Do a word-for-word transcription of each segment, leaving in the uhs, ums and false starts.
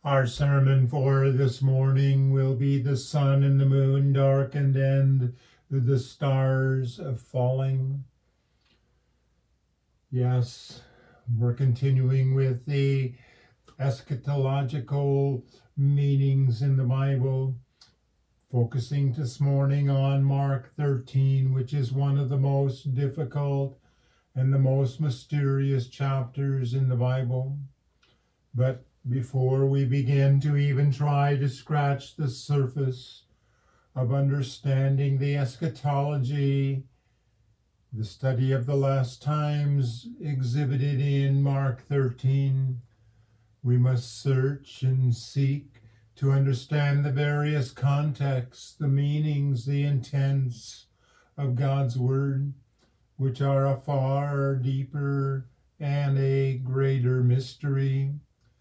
Our sermon for this morning will be the sun and the moon darkened and the stars falling. Yes, we're continuing with the eschatological meanings in the Bible, focusing this morning on Mark thirteen, which is one of the most difficult and the most mysterious chapters in the Bible. But before we begin to even try to scratch the surface of understanding the eschatology, the study of the last times exhibited in Mark thirteen, we must search and seek to understand the various contexts, the meanings, the intents of God's Word, which are a far deeper and a greater mystery.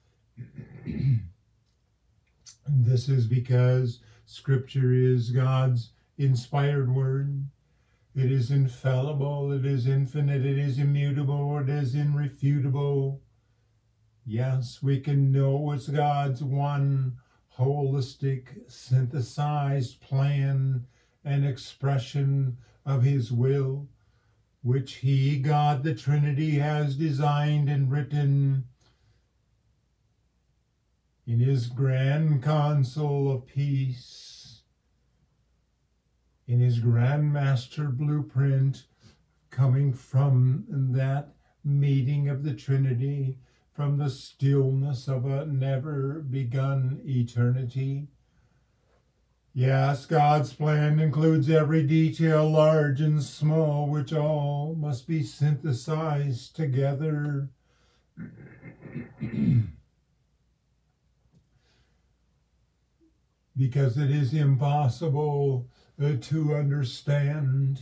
This is because Scripture is God's inspired word. It is infallible, it is infinite, it is immutable, it is irrefutable. Yes, we can know it's God's one holistic, synthesized plan and expression of His will, which He, God the Trinity, has designed and written in His grand counsel of peace, in His grand master blueprint, coming from that meeting of the Trinity, from the stillness of a never begun eternity. Yes, God's plan includes every detail, large and small, which all must be synthesized together. Because it is impossible uh, to understand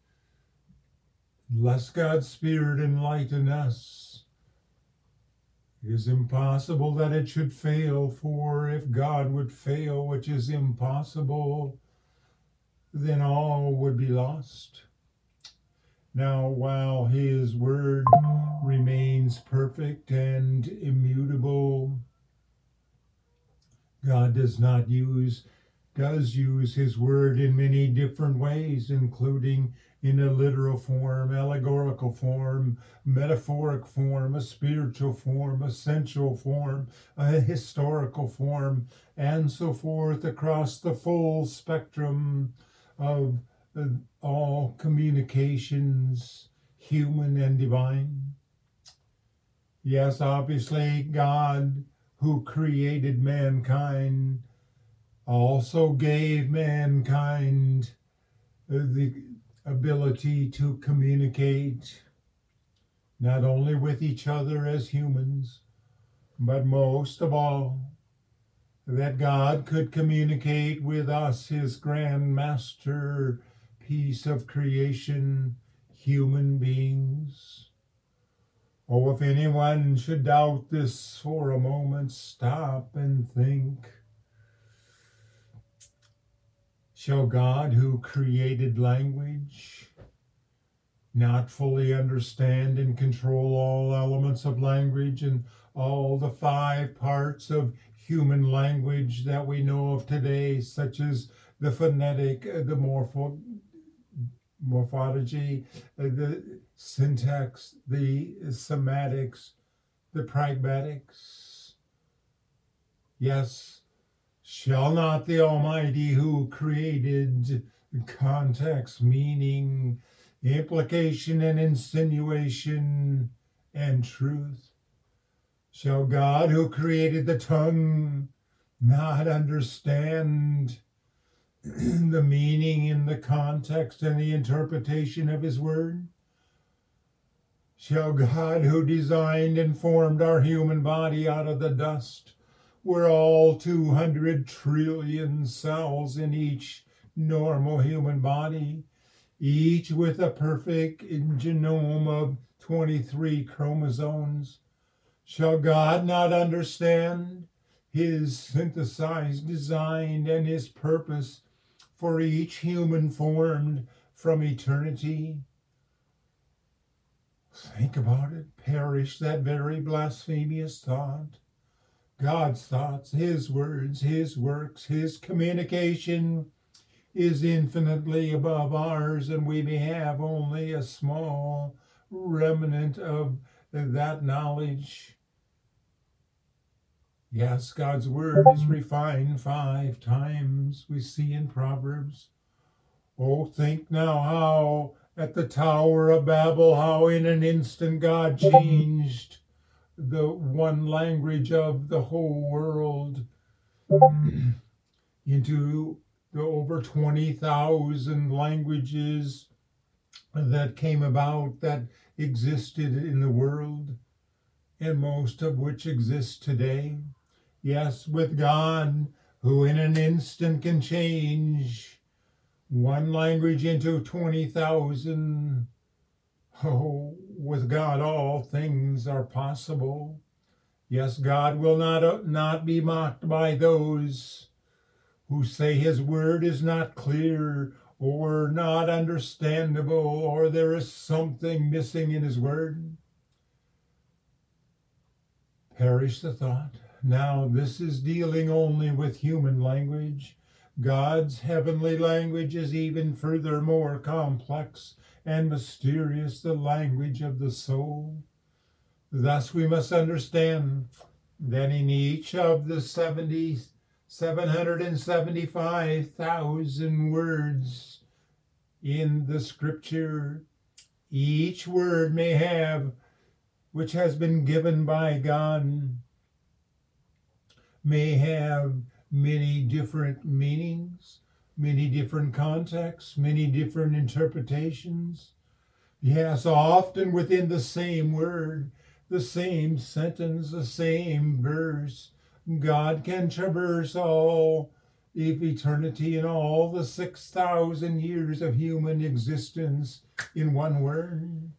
unless God's Spirit enlighten us. It is impossible that it should fail, for if God would fail, which is impossible, then all would be lost. Now, while His Word remains perfect and immutable, God does not use, does use His Word in many different ways, including in a literal form, allegorical form, metaphoric form, a spiritual form, a sensual form, a historical form, and so forth across the full spectrum of uh, all communications, human and divine. Yes, obviously, God, who created mankind, also gave mankind the ability to communicate not only with each other as humans, but most of all, that God could communicate with us, His grand masterpiece of creation, human beings. Oh, if anyone should doubt this for a moment, stop and think. Shall God, who created language, not fully understand and control all elements of language and all the five parts of human language that we know of today, such as the phonetic, the morpho, morphology, the syntax, the semantics, the pragmatics? Yes, shall not the Almighty, who created context, meaning, implication and insinuation and truth, shall God, who created the tongue, not understand the meaning in the context and the interpretation of His Word? Shall God, who designed and formed our human body out of the dust, where all two hundred trillion cells in each normal human body, each with a perfect genome of twenty-three chromosomes, shall God not understand His synthesized design and His purpose for each human formed from eternity? Think about it. Perish that very blasphemous thought. God's thoughts, his words, his works, his communication is infinitely above ours, and we may have only a small remnant of that knowledge. Yes, God's word is refined five times, we see in Proverbs. Oh, think now how at the Tower of Babel, how in an instant God changed the one language of the whole world into the over twenty thousand languages that came about, that existed in the world, and most of which exist today. Yes, with God, who in an instant can change one language into twenty thousand. Oh, with God all things are possible. Yes, God will not, not be mocked by those who say his word is not clear or not understandable, or there is something missing in his word. Perish the thought. Now, this is dealing only with human language. God's heavenly language is even further more complex and mysterious, the language of the soul. Thus we must understand that in each of the seventy, seven hundred seventy-five thousand words in the scripture, each word may have, which has been given by God, may have many different meanings, many different contexts, many different interpretations. Yes, often within the same word, the same sentence, the same verse, God can traverse all of eternity and all the six thousand years of human existence in one word.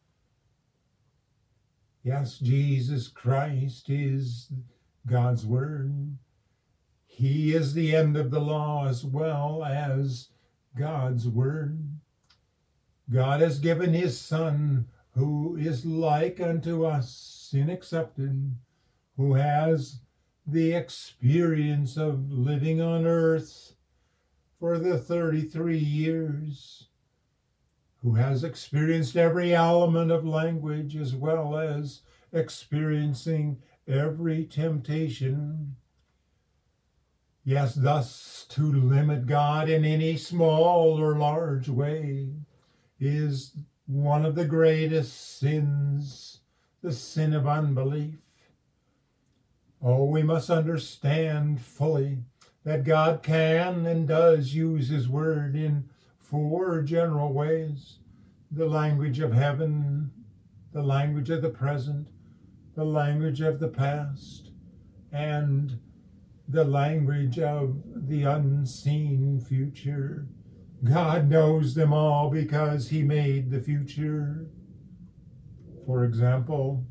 Yes, Jesus Christ is God's word. He is the end of the law as well as God's word. God has given his Son, who is like unto us in accepted, who has the experience of living on earth for the thirty-three years, who has experienced every element of language as well as experiencing every temptation. Yes, thus to limit God in any small or large way is one of the greatest sins, the sin of unbelief. Oh, we must understand fully that God can and does use his word in four general ways: the language of heaven, the language of the present, the language of the past, and the language of the unseen future. God knows them all because he made the future. For example,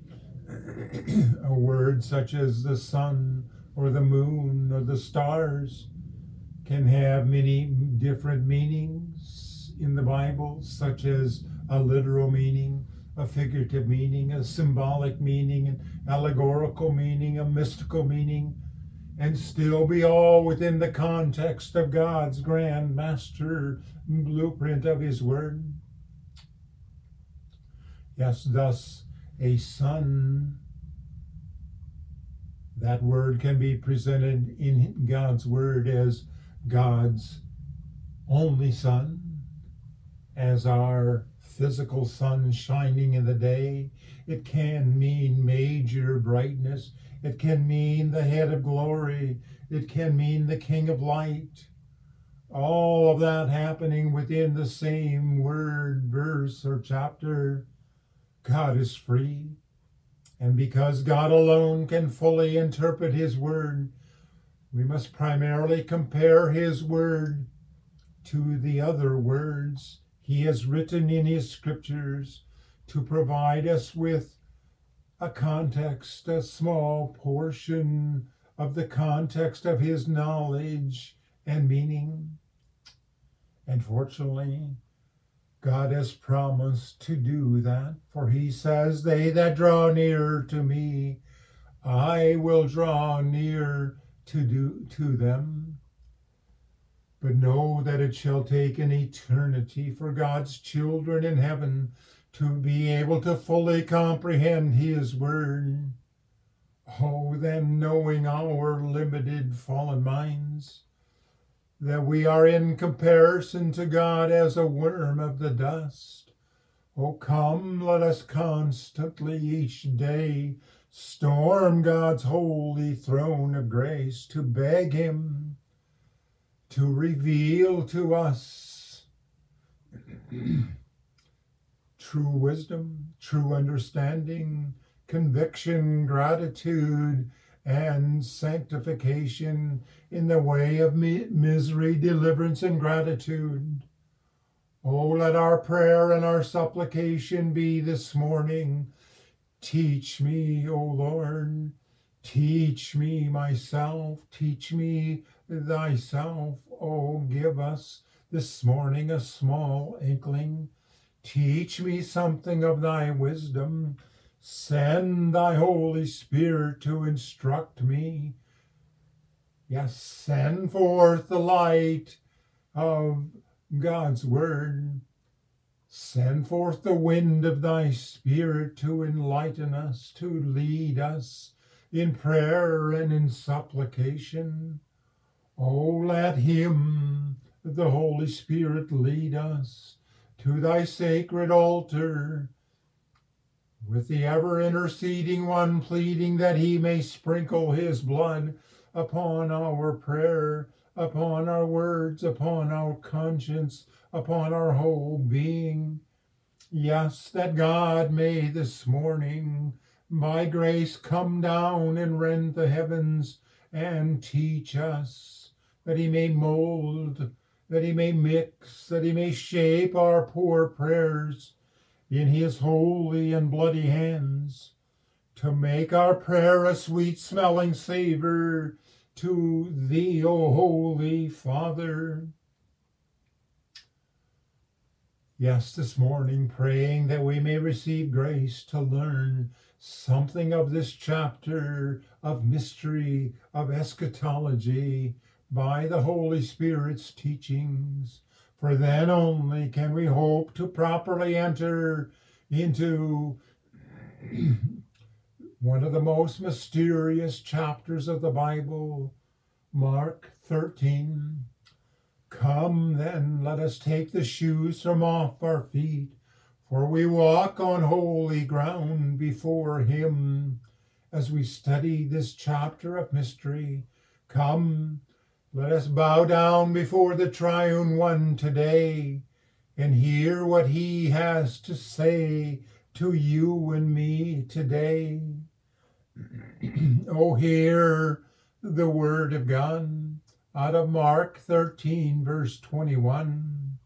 a word such as the sun or the moon or the stars can have many different meanings in the Bible, such as a literal meaning, a figurative meaning, a symbolic meaning, an allegorical meaning, a mystical meaning, and still be all within the context of God's grand master blueprint of his word. Yes, thus a son, that word can be presented in God's word as God's only Son, as our physical sun shining in the day. It can mean major brightness. It can mean the head of glory. It can mean the King of light. All of that happening within the same word, verse, or chapter. God is free. And because God alone can fully interpret his word, we must primarily compare his word to the other words he has written in his scriptures to provide us with a context, a small portion of the context of his knowledge and meaning. And fortunately, God has promised to do that, for he says, "They that draw near to me, I will draw near to do to them. But know that it shall take an eternity for God's children in heaven to be able to fully comprehend his word. Oh, then knowing our limited fallen minds, that we are in comparison to God as a worm of the dust. Oh, come, let us constantly each day storm God's holy throne of grace to beg him to reveal to us true wisdom, true understanding, conviction, gratitude, and sanctification in the way of misery, deliverance, and gratitude. Oh, let our prayer and our supplication be this morning, teach me, O Lord, teach me myself, teach me thyself. Oh, give us this morning a small inkling. Teach me something of thy wisdom. Send thy Holy Spirit to instruct me. Yes, send forth the light of God's word. Send forth the wind of thy Spirit to enlighten us, to lead us in prayer and in supplication. Oh, let him, the Holy Spirit, lead us to thy sacred altar, with the ever interceding one pleading that he may sprinkle his blood upon our prayer, upon our words, upon our conscience, upon our whole being. Yes, that God may this morning by grace come down and rend the heavens and teach us, that he may mold, that he may mix, that he may shape our poor prayers in his holy and bloody hands, to make our prayer a sweet-smelling savor to thee, O Holy Father. Yes, this morning, praying that we may receive grace to learn something of this chapter of mystery, of eschatology, by the Holy Spirit's teachings. For then only can we hope to properly enter into one of the most mysterious chapters of the Bible, Mark thirteen. Come then, let us take the shoes from off our feet, for we walk on holy ground before him as we study this chapter of mystery. Come, let us bow down before the Triune One today and hear what he has to say to you and me today. Oh, hear the word of God out of Mark thirteen, verse twenty-one.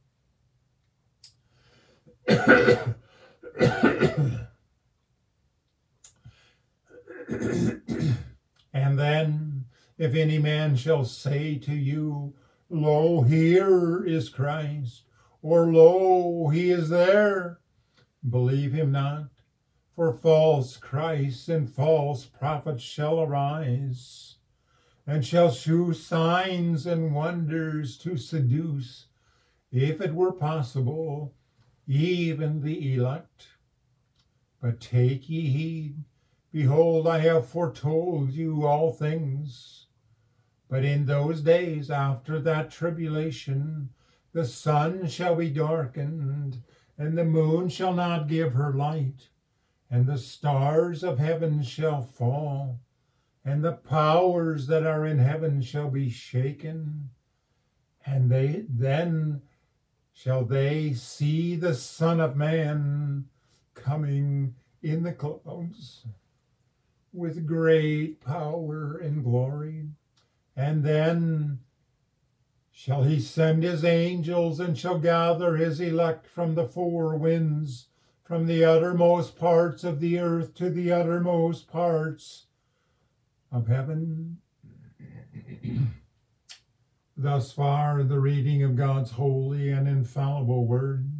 And then, if any man shall say to you, Lo, here is Christ, or Lo, he is there, believe him not, for false Christs and false prophets shall arise, and shall shew signs and wonders to seduce, if it were possible, even the elect. But take ye heed, behold, I have foretold you all things. But in those days after that tribulation, the sun shall be darkened, and the moon shall not give her light, and the stars of heaven shall fall, and the powers that are in heaven shall be shaken. And they then shall they see the Son of Man coming in the clouds with great power and glory. And then shall he send his angels, and shall gather his elect from the four winds, from the uttermost parts of the earth to the uttermost parts of heaven. Thus far, the reading of God's holy and infallible word.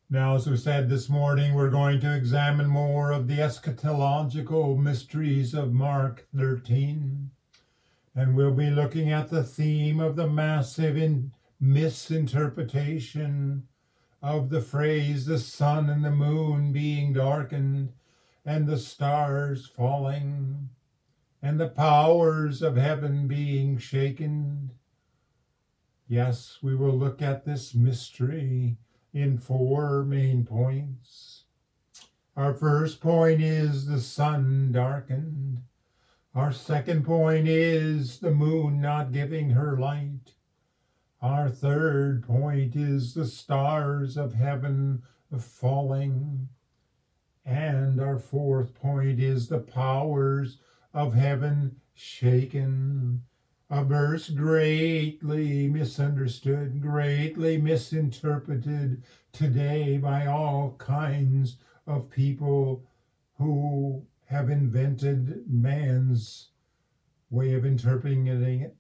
Now, as we said this morning, we're going to examine more of the eschatological mysteries of Mark thirteen. And we'll be looking at the theme of the massive in- misinterpretation of the phrase, the sun and the moon being darkened, and the stars falling, and the powers of heaven being shaken. Yes, we will look at this mystery in four main points. Our first point is the sun darkened. Our second point is the moon not giving her light. Our third point is the stars of heaven falling. And our fourth point is the powers of heaven shaken. A verse greatly misunderstood, greatly misinterpreted today by all kinds of people who have invented man's way of interpreting it.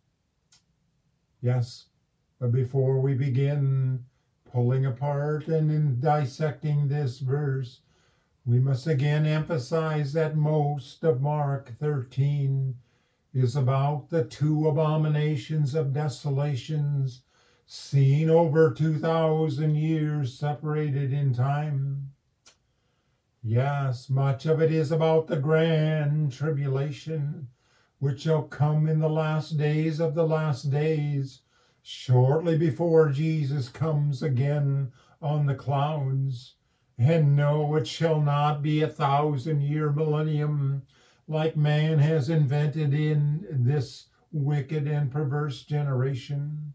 Yes, but before we begin pulling apart and in dissecting this verse, we must again emphasize that most of Mark thirteen is about the two abominations of desolations seen over two thousand years separated in time. Yes, much of it is about the grand tribulation, which shall come in the last days of the last days, shortly before Jesus comes again on the clouds. And no, it shall not be a thousand-year millennium, like man has invented in this wicked and perverse generation.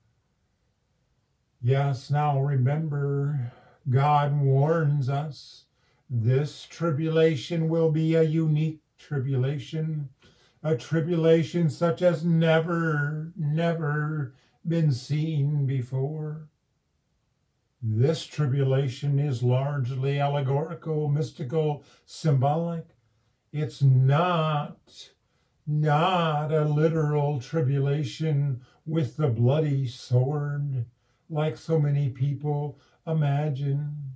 Yes, now remember, God warns us, this tribulation will be a unique tribulation, a tribulation such as never, never been seen before. This tribulation is largely allegorical, mystical, symbolic. It's not, not a literal tribulation with the bloody sword, like so many people imagine.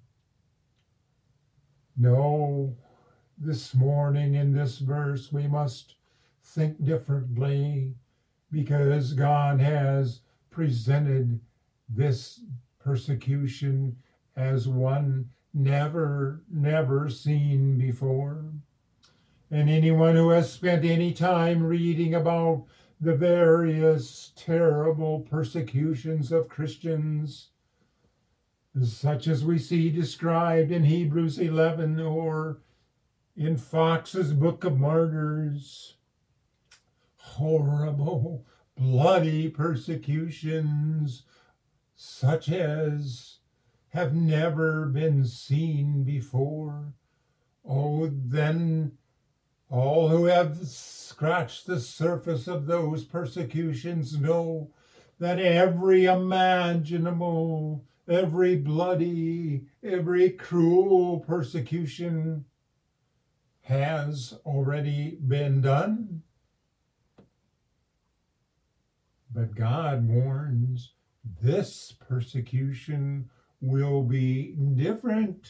No, this morning in this verse, we must think differently, because God has presented this persecution as one never, never seen before. And anyone who has spent any time reading about the various terrible persecutions of Christians, such as we see described in Hebrews eleven or in Fox's Book of Martyrs, horrible, bloody persecutions such as have never been seen before. Oh, then all who have scratched the surface of those persecutions know that every imaginable, every bloody, every cruel persecution has already been done. But God warns, this persecution will be different,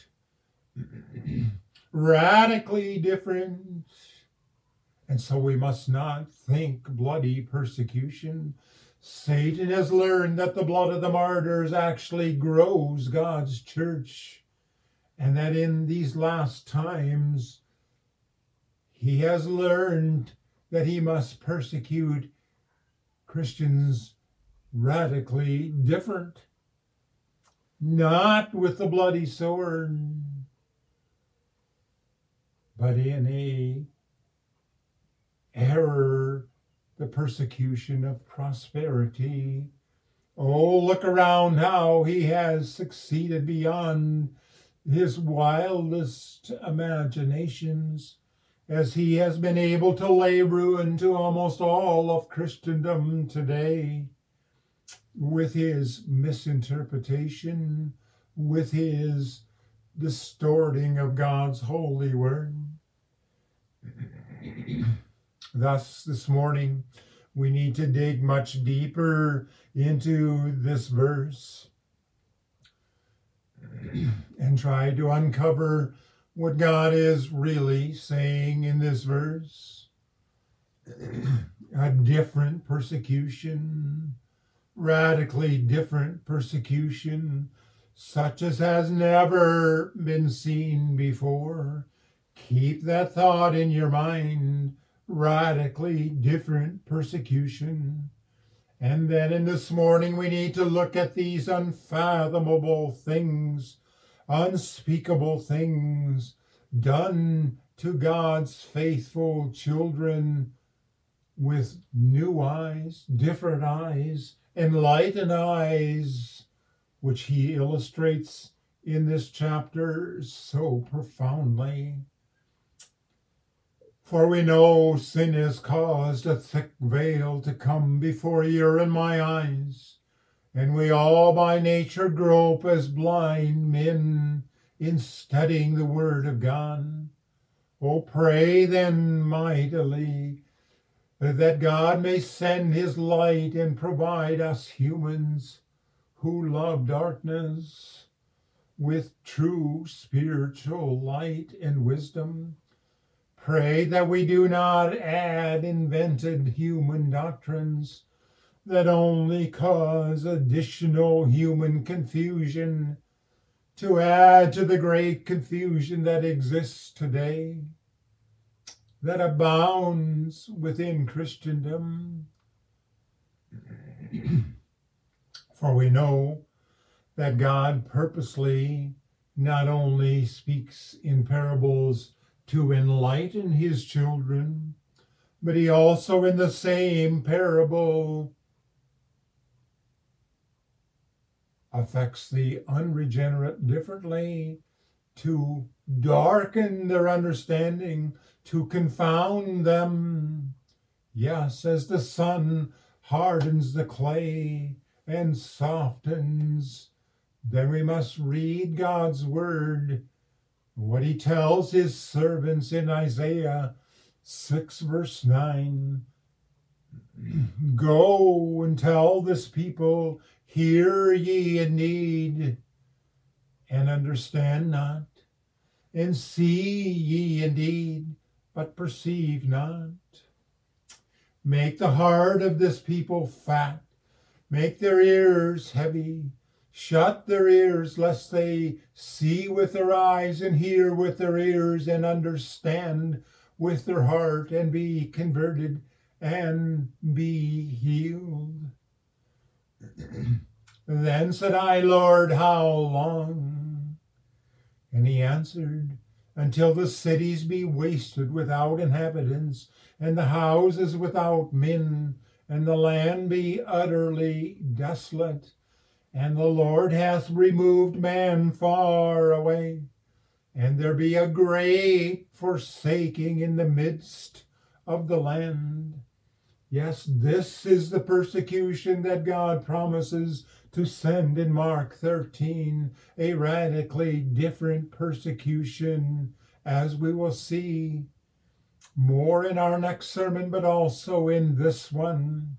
radically different. And so we must not think bloody persecution. Satan has learned that the blood of the martyrs actually grows God's church, and that in these last times he has learned that he must persecute Christians radically different, not with the bloody sword, but in a error, the persecution of prosperity. Oh, look around how he has succeeded beyond his wildest imaginations, as he has been able to lay ruin to almost all of Christendom today with his misinterpretation, with his distorting of God's holy word. Thus, this morning, we need to dig much deeper into this verse. and try to uncover what God is really saying in this verse. A different persecution, radically different persecution, such as has never been seen before. Keep that thought in your mind, radically different persecution. And then in this morning, we need to look at these unfathomable things, unspeakable things done to God's faithful children with new eyes, different eyes, enlightened eyes, which he illustrates in this chapter so profoundly. For we know sin has caused a thick veil to come before your and my eyes, and we all by nature grope as blind men in studying the word of God. Oh, pray then mightily that God may send his light and provide us humans who love darkness with true spiritual light and wisdom. Pray that we do not add invented human doctrines that only cause additional human confusion to add to the great confusion that exists today, that abounds within Christendom. For we know that God purposely not only speaks in parables to enlighten his children, but he also in the same parable affects the unregenerate differently, to darken their understanding, to confound them. Yes, as the sun hardens the clay and softens, then we must read God's word, what he tells his servants in Isaiah six verse nine. Go and tell this people, hear ye indeed, and understand not, and see ye indeed, but perceive not. Make the heart of this people fat, make their ears heavy, shut their ears, lest they see with their eyes and hear with their ears and understand with their heart and be converted and be healed. Then said I, Lord, how long? And he answered, until the cities be wasted without inhabitants, and the houses without men, and the land be utterly desolate. And the Lord hath removed man far away, and there be a great forsaking in the midst of the land. Yes, this is the persecution that God promises to send in Mark thirteen, a radically different persecution, as we will see more in our next sermon, but also in this one.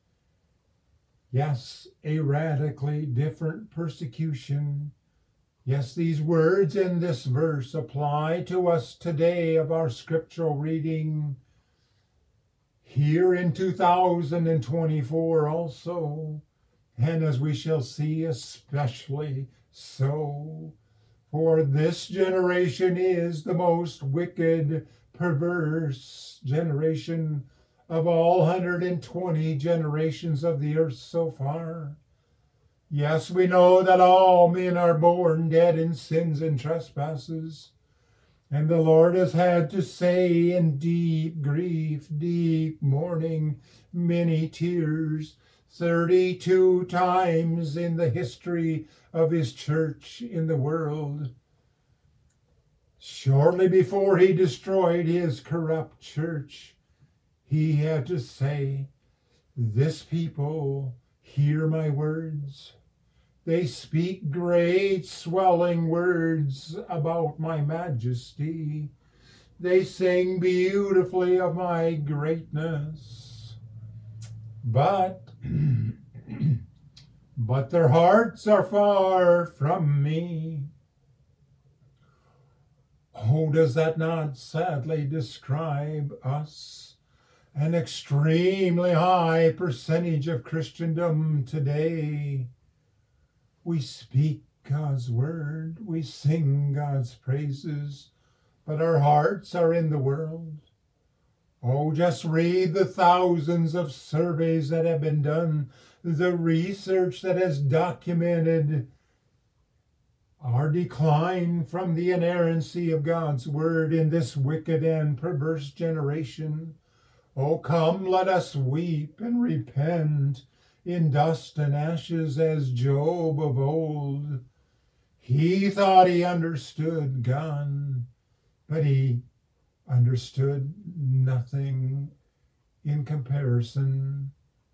Yes, a radically different persecution. Yes, these words in this verse apply to us today of our scriptural reading here in two thousand twenty-four also, and as we shall see, especially so. For this generation is the most wicked, perverse generation of all one hundred twenty generations of the earth so far. Yes, we know that all men are born dead in sins and trespasses, and the Lord has had to say in deep grief, deep mourning, many tears, thirty-two times in the history of his church in the world. Shortly before he destroyed his corrupt church, he had to say, this people hear my words. They speak great swelling words about my majesty. They sing beautifully of my greatness. But but their hearts are far from me. Oh, does that not sadly describe us? An extremely high percentage of Christendom today. We speak God's word, we sing God's praises, but our hearts are in the world. Oh, just read the thousands of surveys that have been done, the research that has documented our decline from the inerrancy of God's word in this wicked and perverse generation. Oh, come, let us weep and repent in dust and ashes as Job of old. He thought he understood God, but he understood nothing in comparison.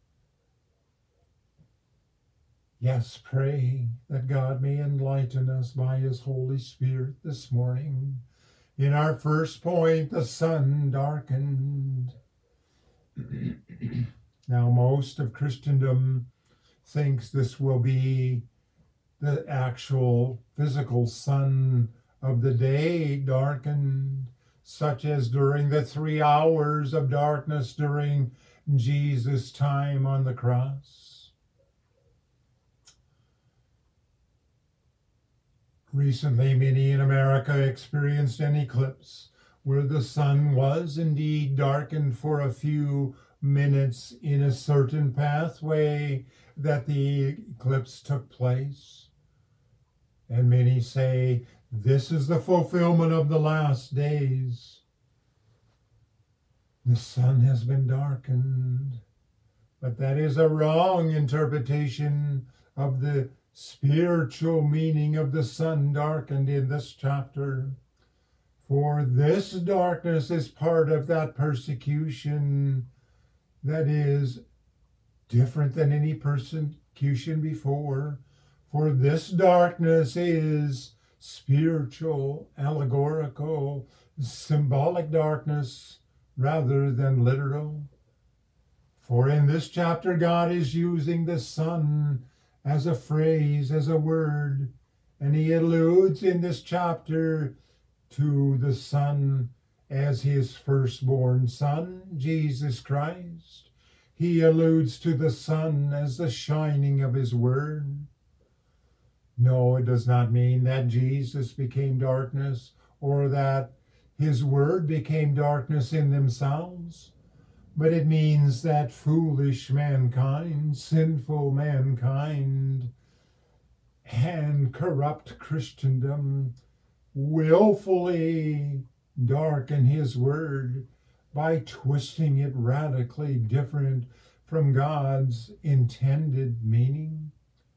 Yes, pray that God may enlighten us by his Holy Spirit this morning. In our first point, the sun darkened. Now, most of Christendom thinks this will be the actual physical sun of the day darkened, such as during the three hours of darkness during Jesus' time on the cross. Recently, many in America experienced an eclipse where the sun was indeed darkened for a few minutes in a certain pathway that the eclipse took place. And many say, this is the fulfillment of the last days. The sun has been darkened, but that is a wrong interpretation of the spiritual meaning of the sun darkened in this chapter. For this darkness is part of that persecution that is different than any persecution before. For this darkness is spiritual, allegorical, symbolic darkness rather than literal. For in this chapter, God is using the sun as a phrase, as a word, and he alludes in this chapter to the Son as his firstborn Son, Jesus Christ. He alludes to the sun as the shining of his word. No, it does not mean that Jesus became darkness or that his word became darkness in themselves, but it means that foolish mankind, sinful mankind, and corrupt Christendom willfully darken his word by twisting it radically different from God's intended meaning.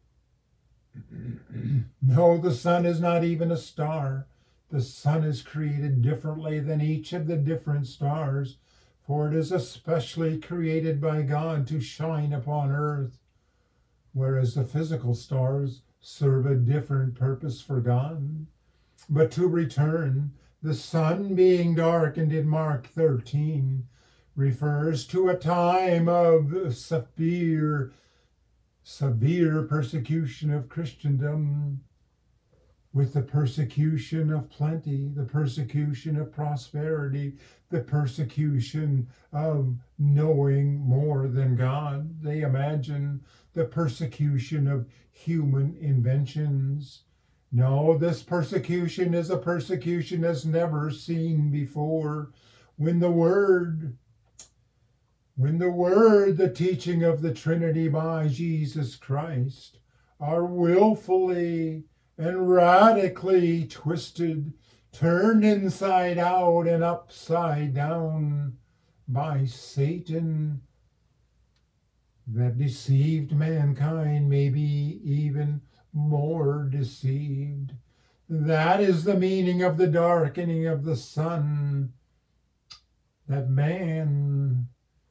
No, the sun is not even a star. The sun is created differently than each of the different stars, for it is especially created by God to shine upon earth, whereas the physical stars serve a different purpose for God. But to return, the sun being darkened in Mark thirteen refers to a time of severe, severe persecution of Christendom, with the persecution of plenty, the persecution of prosperity, the persecution of knowing more than God. They imagine the persecution of human inventions. No, this persecution is a persecution as never seen before. When the Word, when the Word, the teaching of the Trinity by Jesus Christ, are willfully and radically twisted, turned inside out and upside down by Satan, that deceived mankind may be even more deceived. That is the meaning of the darkening of the sun, that man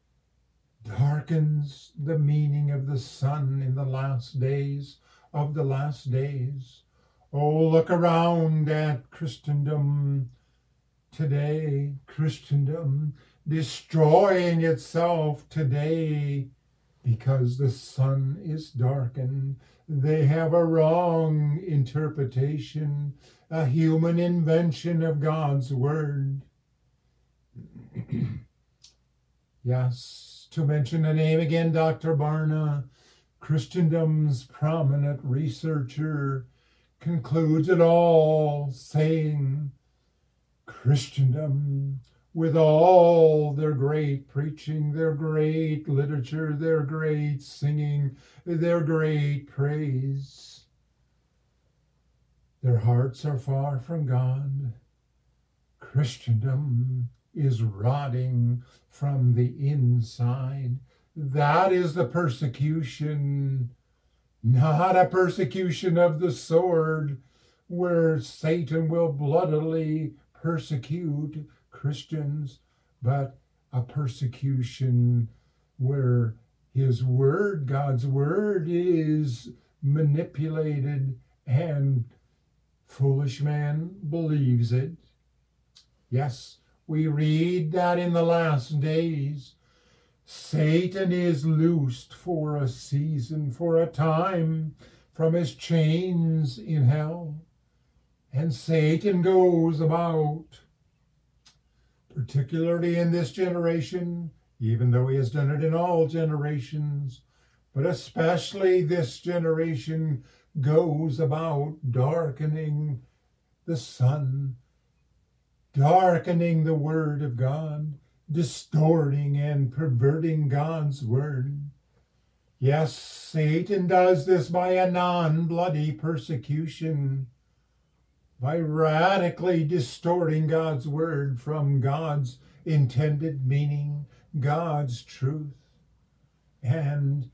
darkens the meaning of the sun in the last days of the last days. Oh, look around at Christendom today, Christendom destroying itself today because the sun is darkened. They have a wrong interpretation, a human invention of God's word. Yes, to mention a name again, Doctor Barna, Christendom's prominent researcher, concludes it all saying, Christendom, with all their great preaching, their great literature, their great singing, their great praise, their hearts are far from God. Christendom is rotting from the inside. That is the persecution, not a persecution of the sword, where Satan will bloodily persecute Christians, but a persecution where his word, God's word, is manipulated and foolish man believes it. Yes, we read that in the last days, Satan is loosed for a season, for a time, from his chains in hell. And Satan goes about, particularly in this generation, even though he has done it in all generations, but especially this generation goes about darkening the sun, darkening the word of God, distorting and perverting God's word. Yes, Satan does this by a non-bloody persecution, by radically distorting God's word from God's intended meaning, God's truth. And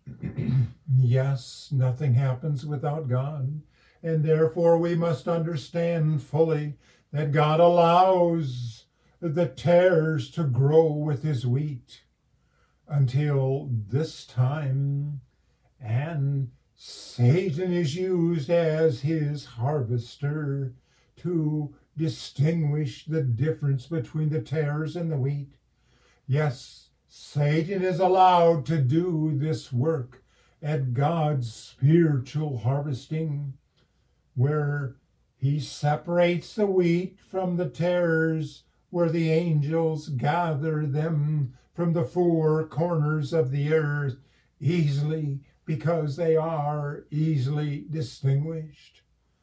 yes, nothing happens without God. And therefore we must understand fully that God allows the tares to grow with his wheat until this time, and Satan is used as his harvester to distinguish the difference between the tares and the wheat. Yes, Satan is allowed to do this work at God's spiritual harvesting, where he separates the wheat from the tares, where the angels gather them from the four corners of the earth easily, because they are easily distinguished.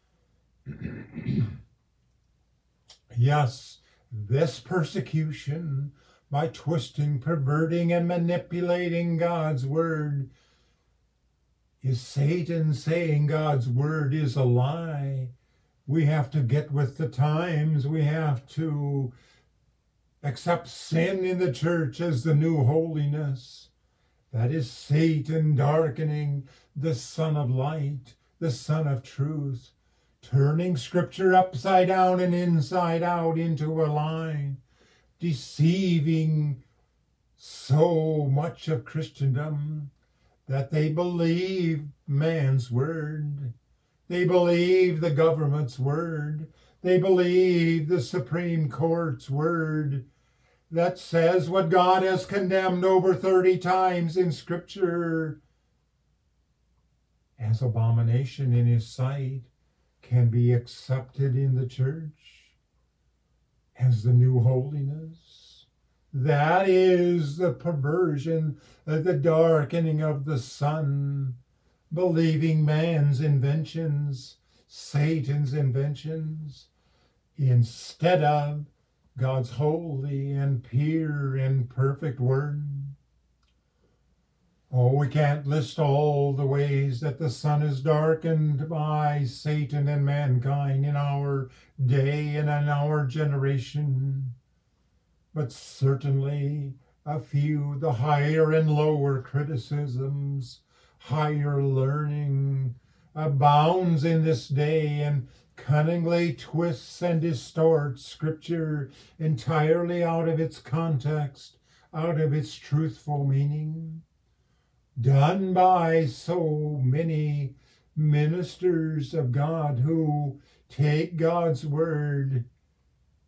Yes, this persecution, by twisting, perverting, and manipulating God's word, is Satan saying God's word is a lie. We have to get with the times. We have to accept sin in the church as the new holiness. That is Satan darkening the Son of Light, the Son of Truth, turning Scripture upside down and inside out into a lie, deceiving so much of Christendom that they believe man's word. They believe the government's word. They believe the Supreme Court's word that says what God has condemned over thirty times in Scripture as abomination in his sight can be accepted in the church as the new holiness. That is the perversion, the darkening of the sun, believing man's inventions, Satan's inventions, instead of God's holy and pure and perfect word. Oh, we can't list all the ways that the sun is darkened by Satan and mankind in our day and in our generation. But certainly a few, the higher and lower criticisms, higher learning abounds in this day and cunningly twists and distorts Scripture entirely out of its context, out of its truthful meaning, done by so many ministers of God who take God's word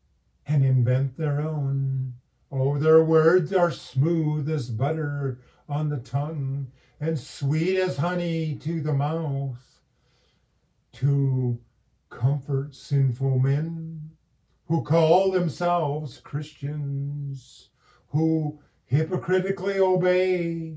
and invent their own. Oh, their words are smooth as butter on the tongue and sweet as honey to the mouth, to comfort sinful men who call themselves Christians, who hypocritically obey,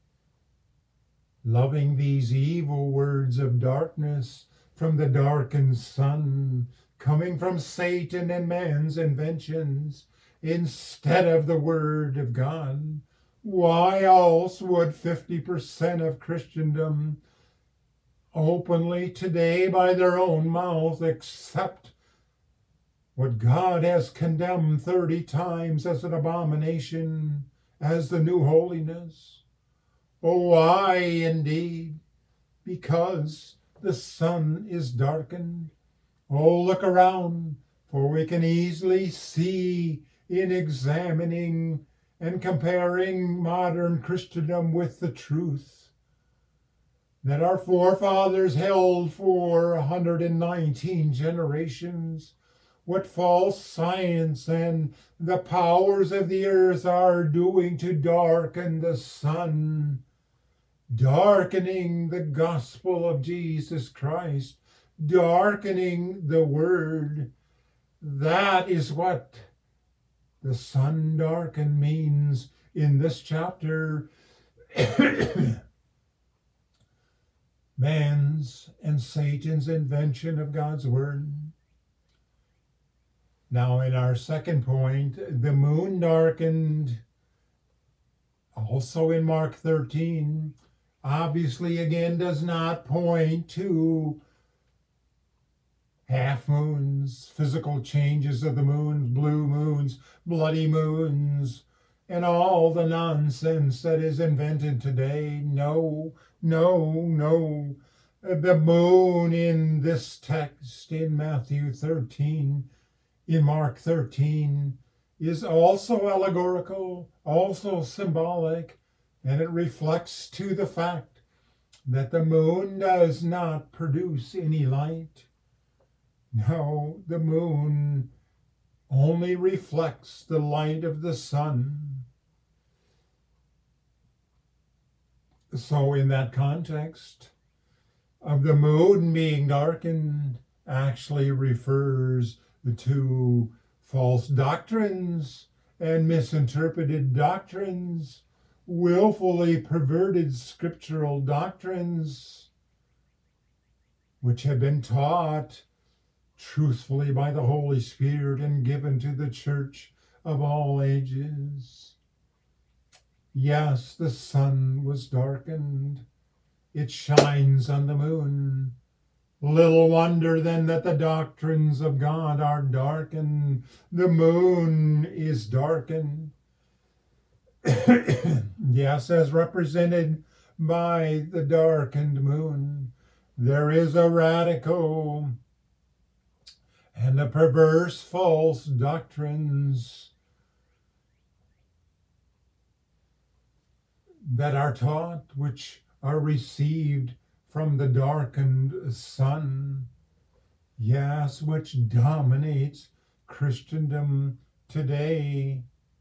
loving these evil words of darkness from the darkened sun, coming from Satan and man's inventions, instead of the word of God. Why else would fifty percent of Christendom openly today by their own mouth accept what God has condemned thirty times as an abomination, as the new holiness? Oh, why indeed? Because the sun is darkened. Oh, look around, for we can easily see in examining and comparing modern Christendom with the truth that our forefathers held for one hundred nineteen generations, what false science and the powers of the earth are doing to darken the sun, darkening the gospel of Jesus Christ, darkening the word. That is what the sun darkened means in this chapter. Man's and Satan's invention of God's word. Now, in our second point, the moon darkened, also in Mark thirteen, obviously again does not point to half moons, physical changes of the moons, blue moons, bloody moons, and all the nonsense that is invented today. No, no, no. The moon in this text in Matthew thirteen, in Mark thirteen, is also allegorical, also symbolic, and it reflects to the fact that the moon does not produce any light. No, the moon only reflects the light of the sun. So in that context of the moon being darkened actually refers to false doctrines and misinterpreted doctrines, willfully perverted scriptural doctrines, which have been taught truthfully by the Holy Spirit and given to the church of all ages. Yes, the sun was darkened. It shines on the moon. Little wonder then that the doctrines of God are darkened. The moon is darkened. Yes, as represented by the darkened moon, there is a radical and the perverse false doctrines that are taught, which are received from the darkened sun. Yes, which dominates Christendom today.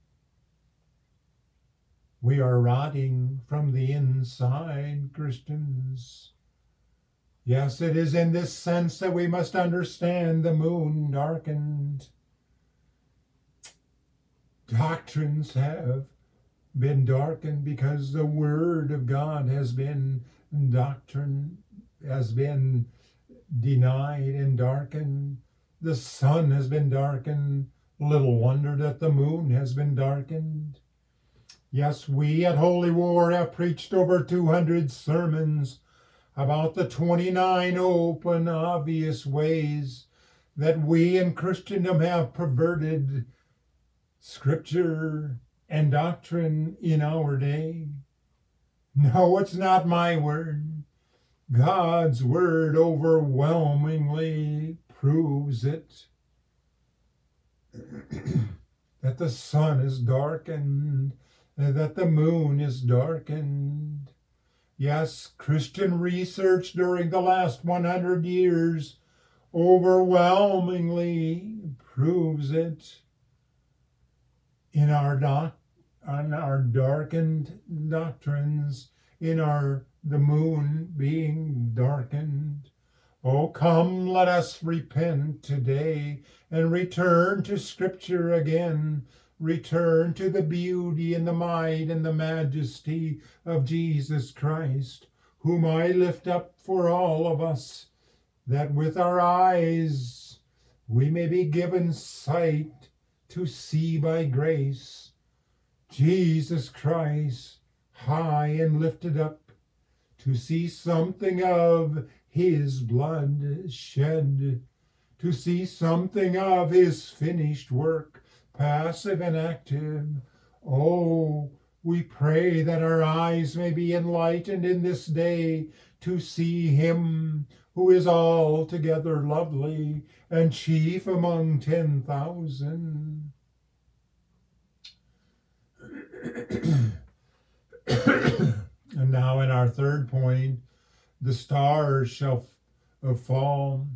We are rotting from the inside, Christians. Yes, it is in this sense that we must understand the moon darkened. Doctrines have been darkened because the word of God has been doctrine, has been denied and darkened. The sun has been darkened. Little wonder that the moon has been darkened. Yes, we at Holy War have preached over two hundred sermons about the twenty-nine open, obvious ways that we in Christendom have perverted scripture and doctrine in our day. No, it's not my word. God's word overwhelmingly proves it. That the sun is darkened, that the moon is darkened. Yes, Christian research during the last one hundred years overwhelmingly proves it. In our doc, on our darkened doctrines, in our the moon being darkened. Oh, come, let us repent today and return to Scripture again. Return to the beauty and the might and the majesty of Jesus Christ, whom I lift up for all of us, that with our eyes we may be given sight to see by grace Jesus Christ high and lifted up, to see something of his blood shed, to see something of his finished work, passive and active. Oh, we pray that our eyes may be enlightened in this day to see him who is altogether lovely and chief among ten thousand. And now in our third point, the stars shall fall.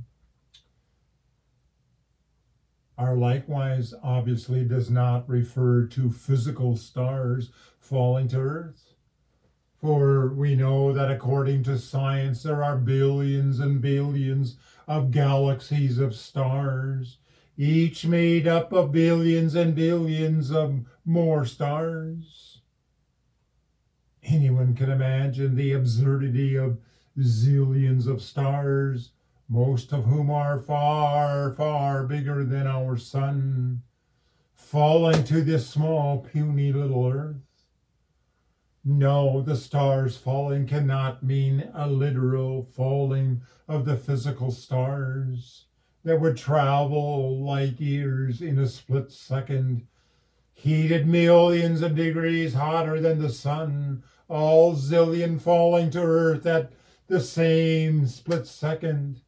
Are likewise obviously does not refer to physical stars falling to earth. For we know that according to science, there are billions and billions of galaxies of stars, each made up of billions and billions of more stars. Anyone can imagine the absurdity of zillions of stars, most of whom are far, far bigger than our sun, falling to this small, puny little earth. No, the stars falling cannot mean a literal falling of the physical stars that would travel light years in a split second, heated millions of degrees hotter than the sun, all zillion falling to earth at the same split second.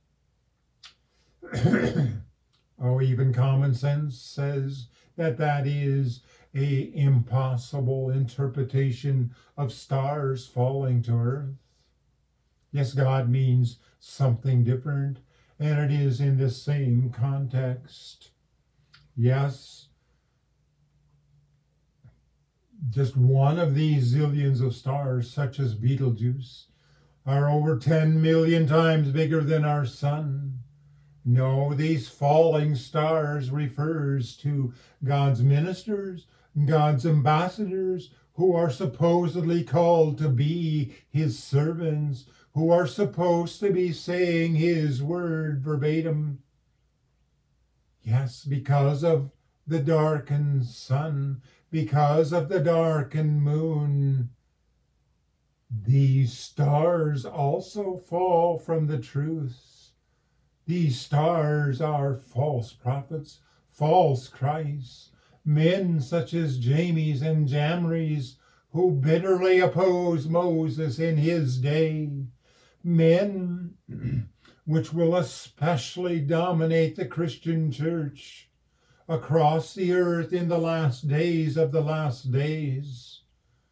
Oh, even common sense says that that is a impossible interpretation of stars falling to earth. Yes, God means something different, and it is in this same context. Yes, just one of these zillions of stars, such as Betelgeuse, are over ten million times bigger than our sun. No, these falling stars refers to God's ministers, God's ambassadors, who are supposedly called to be his servants, who are supposed to be saying his word verbatim. Yes, because of the darkened sun, because of the darkened moon, these stars also fall from the truth. These stars are false prophets, false Christs, men such as James and Jambres, who bitterly opposed Moses in his day, men which will especially dominate the Christian church across the earth in the last days of the last days.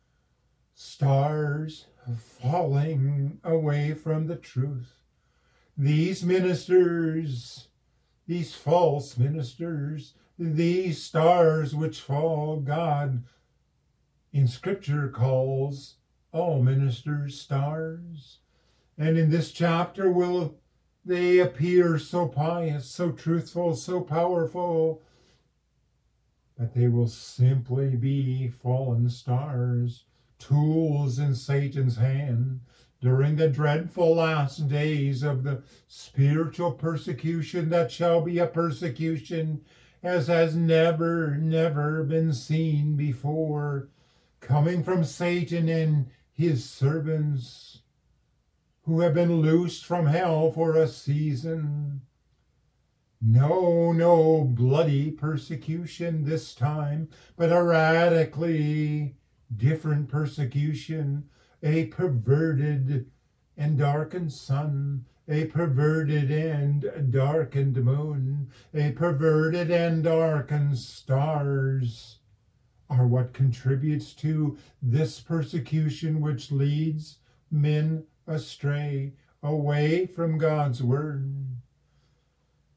Stars falling away from the truth. These ministers, these false ministers, these stars which fall, God in Scripture calls all ministers stars. And in this chapter will they appear so pious, so truthful, so powerful, that they will simply be fallen stars, tools in Satan's hand, during the dreadful last days of the spiritual persecution that shall be a persecution as has never, never been seen before, coming from Satan and his servants, who have been loosed from hell for a season. No, no bloody persecution this time, but a radically different persecution, a perverted and darkened sun, a perverted and darkened moon, a perverted and darkened stars are what contributes to this persecution which leads men astray, away from God's word.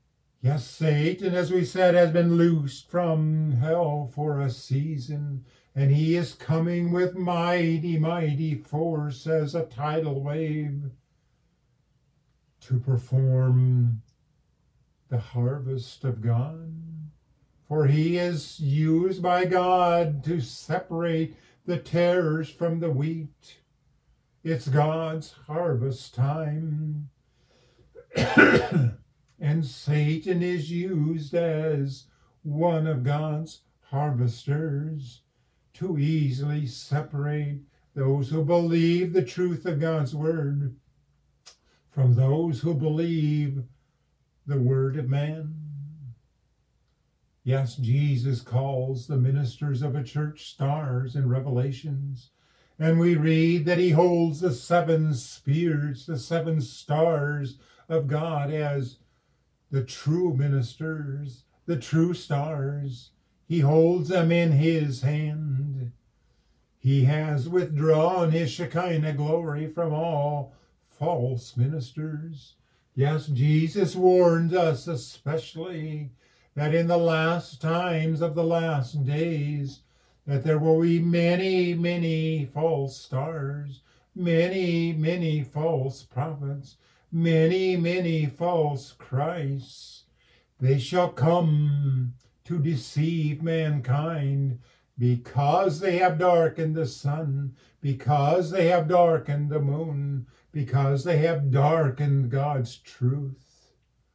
Yes, Satan, as we said, has been loosed from hell for a season, and he is coming with mighty, mighty force as a tidal wave to perform the harvest of God. For he is used by God to separate the tares from the wheat. It's God's harvest time. And Satan is used as one of God's harvesters to easily separate those who believe the truth of God's word from those who believe the word of man. Yes, Jesus calls the ministers of a church stars in Revelations. And we read that he holds the seven spirits, the seven stars of God as the true ministers, the true stars. He holds them in his hand. He has withdrawn his Shekinah glory from all false ministers. Yes, Jesus warned us especially that in the last times of the last days, that there will be many, many false stars, many, many false prophets, many, many false Christs. They shall come to deceive mankind because they have darkened the sun, because they have darkened the moon, because they have darkened God's truth.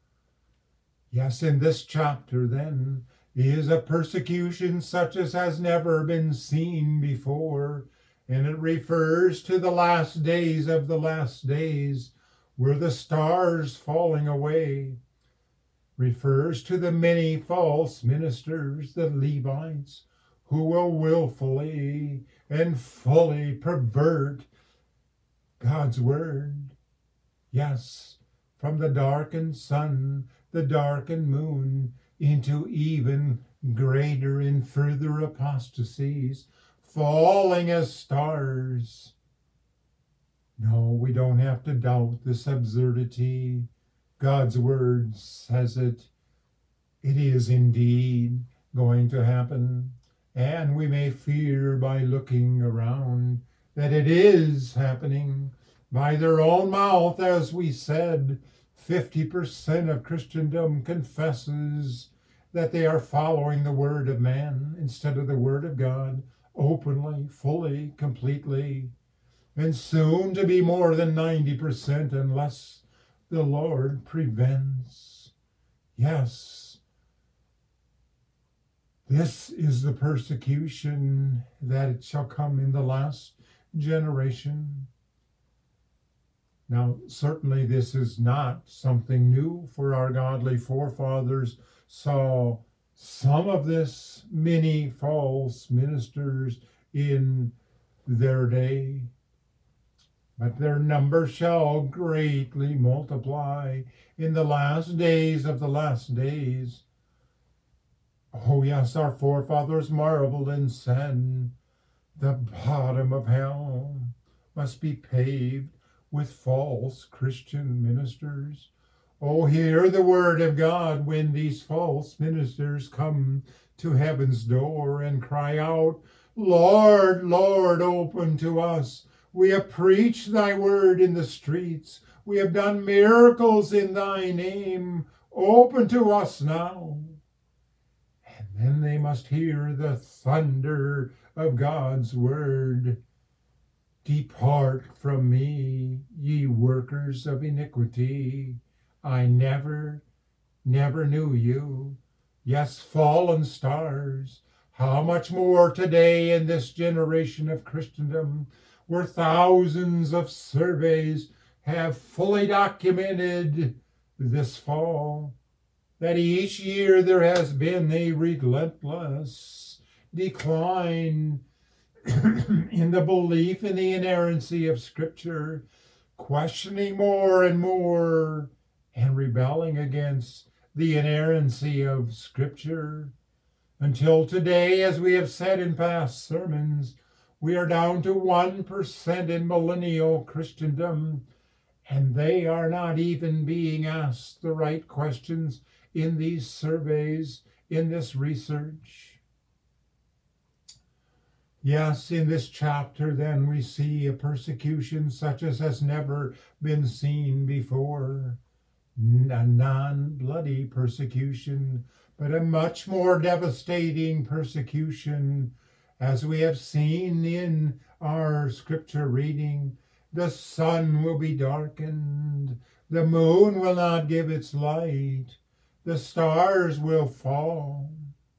Yes, in this chapter then is a persecution such as has never been seen before, and it refers to the last days of the last days, where the stars falling away, refers to the many false ministers, the Levites, who will willfully and fully pervert God's word. Yes, from the darkened sun, the darkened moon, into even greater and further apostasies, falling as stars. No, we don't have to doubt this absurdity. God's word says it. It is indeed going to happen. And we may fear by looking around that it is happening. By their own mouth, as we said, fifty percent of Christendom confesses that they are following the word of man instead of the word of God, openly, fully, completely, and soon to be more than ninety percent unless the Lord prevents. Yes, this is the persecution that it shall come in the last generation. Now, certainly this is not something new, for our godly forefathers saw some of this, many false ministers in their day. But their number shall greatly multiply in the last days of the last days. Oh yes, our forefathers marveled and said, the bottom of hell must be paved with false Christian ministers. Oh, hear the word of God when these false ministers come to heaven's door and cry out, Lord, Lord, open to us. We have preached thy word in the streets. We have done miracles in thy name. Open to us now. And then they must hear the thunder of God's word. Depart from me, ye workers of iniquity. I never, never knew you. Yes, fallen stars, how much more today in this generation of Christendom, where thousands of surveys have fully documented this fall, that each year there has been a relentless decline in the belief in the inerrancy of Scripture, questioning more and more and rebelling against the inerrancy of Scripture, until today, as we have said in past sermons, we are down to one percent in millennial Christendom, and they are not even being asked the right questions in these surveys, in this research. Yes, in this chapter then we see a persecution such as has never been seen before. A non-bloody persecution, but a much more devastating persecution. As we have seen in our scripture reading, the sun will be darkened, the moon will not give its light, the stars will fall.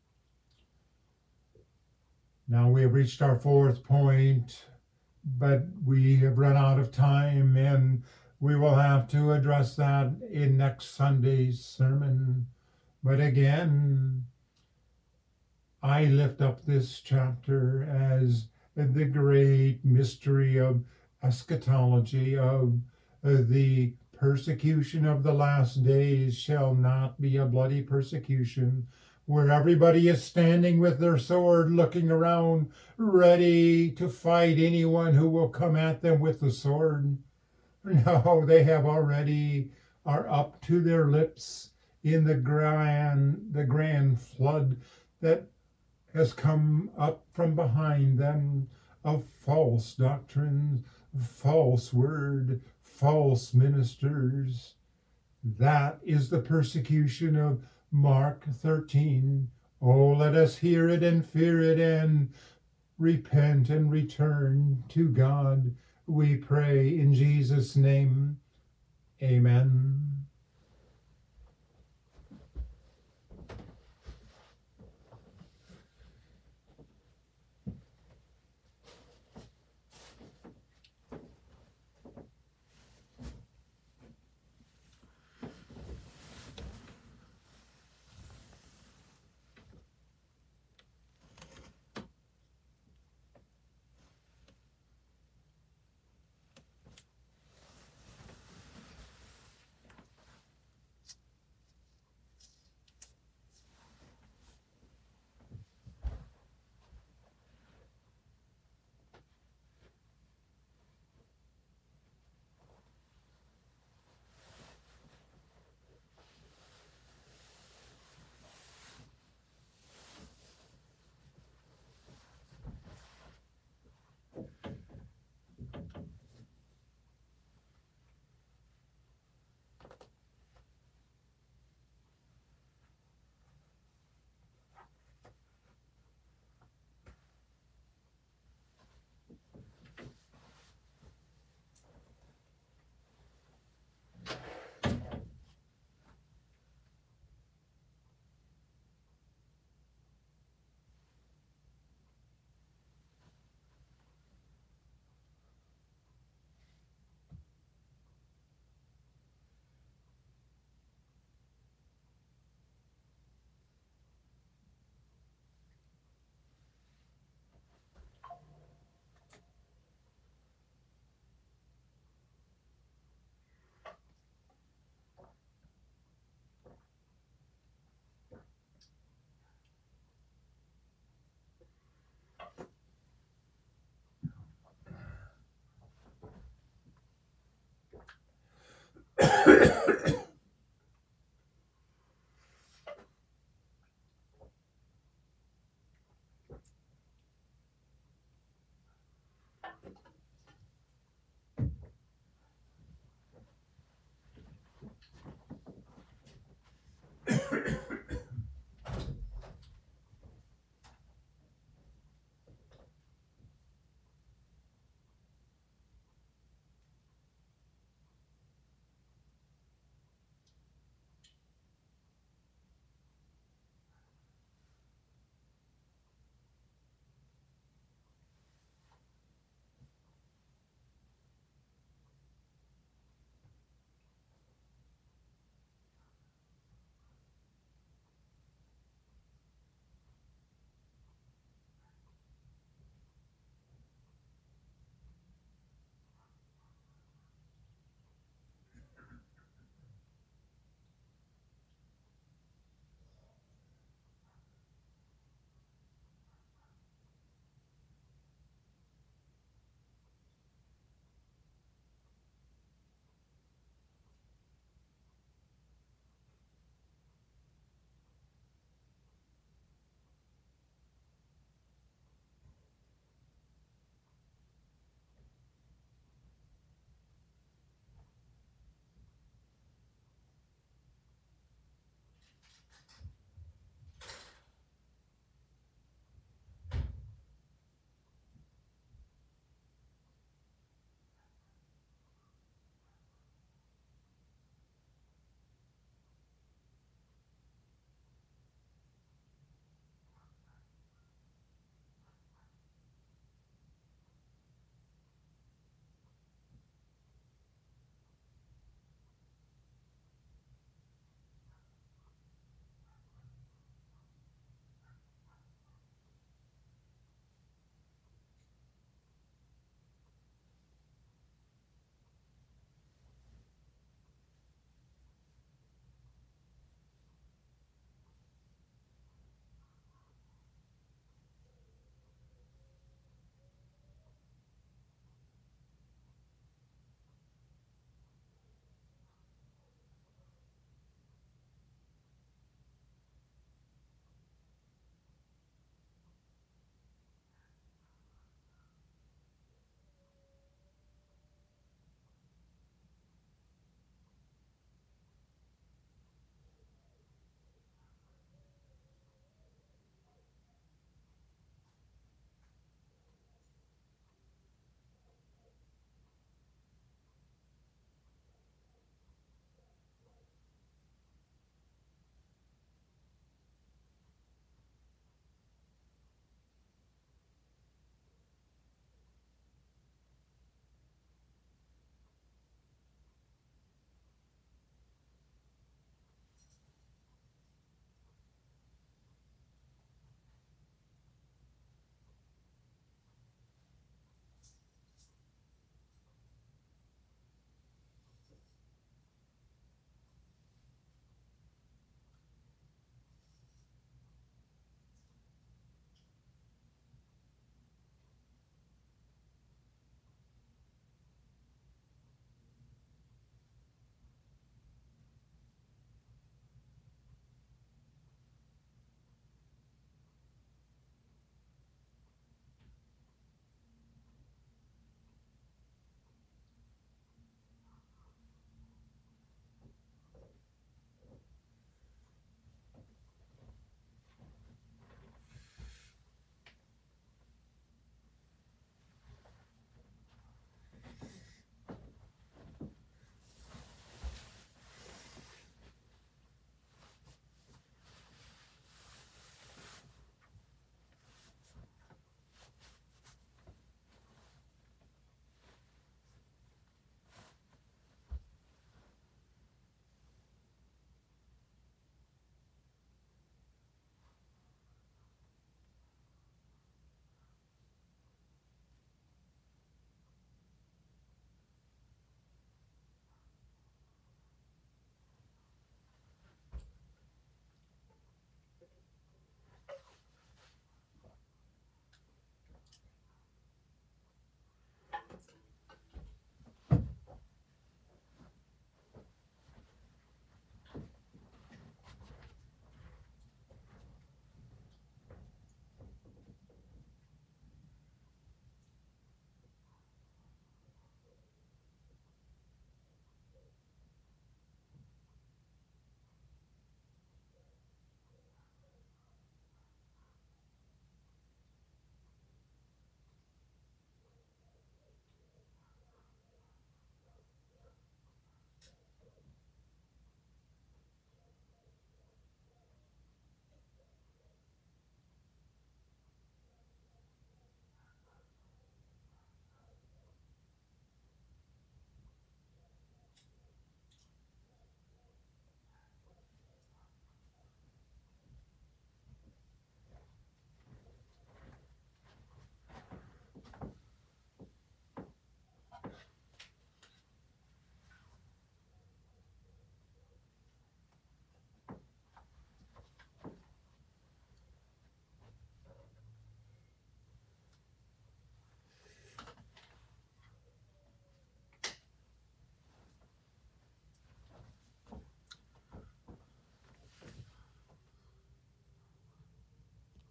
Now we have reached our fourth point, but we have run out of time, and we will have to address that in next Sunday's sermon. But again, I lift up this chapter as the great mystery of eschatology, of the persecution of the last days shall not be a bloody persecution, where everybody is standing with their sword, looking around, ready to fight anyone who will come at them with the sword. No, they have already are up to their lips in the grand, the grand flood that has come up from behind them of false doctrines, false word, false ministers. That is the persecution of Mark thirteen. Oh, let us hear it and fear it and repent and return to God. We pray in Jesus' name. Amen.